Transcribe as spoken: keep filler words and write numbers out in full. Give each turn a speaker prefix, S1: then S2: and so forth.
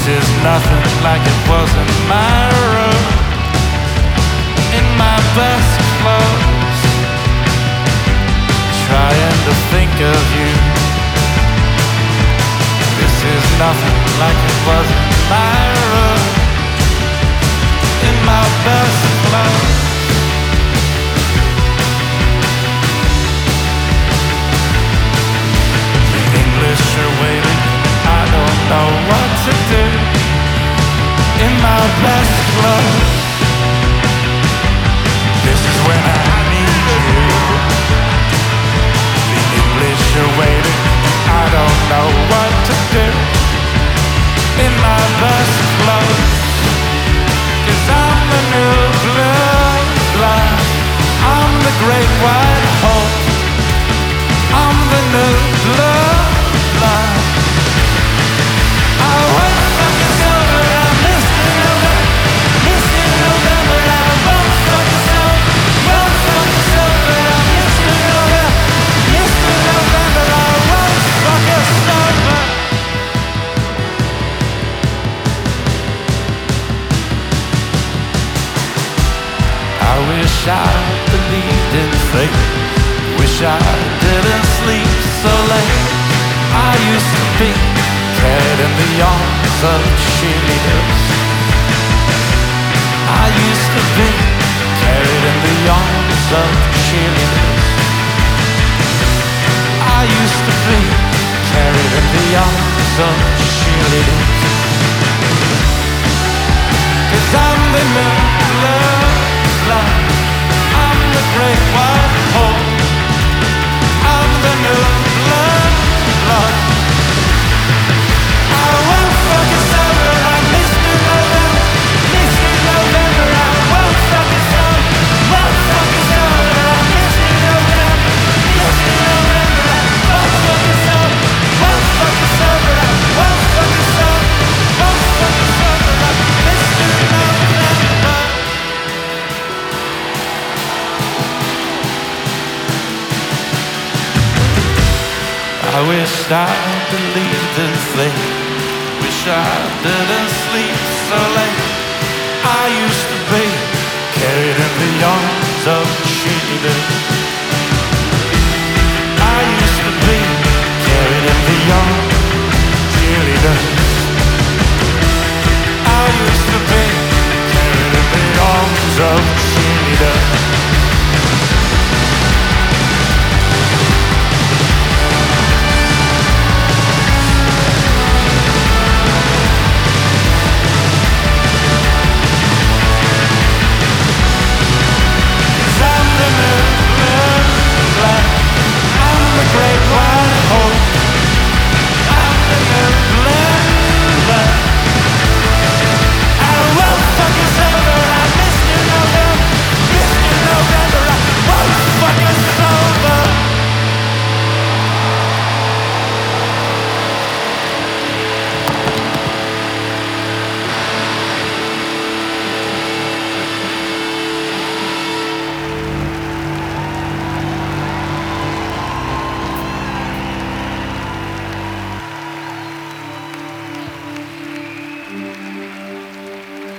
S1: is nothing like it was in my room, in my best clothes, trying to think of you. This is nothing like it was in my room, in my best clothes. The English are waiting, I don't know what to do. In my best clothes, this is when I need you. The English are waiting, I don't know what to do. In my best clothes, 'cause I'm the new blue blood, I'm the great white hope, I'm the new blue blood. I went from the silver, I missed the November, missed the November, I won't fuck the silver, won't fuck the silver, I missed the November, missed the November, I won't fuck the silver. I wish I believed in fate, wish I didn't sleep so late. I used to be carried in the arms of cheerleaders. I used to be carried in the arms of cheerleaders. I used to be carried in the arms of cheerleaders. 'Cause I'm the new love, love. I'm the great white hope, I'm the new love, love. I won't fuck it over, I missed the November, missed the November, I won't fuck it over, won't fuck it over, I missed the November, missed the November, I won't fuck it over, won't fuck it over, I won't fuck it over, won't fuck it over, I missed the November. I wish I believed in fate, wish I didn't sleep so late. I used to be carried in the arms of cheerleaders. I used to be carried in the arms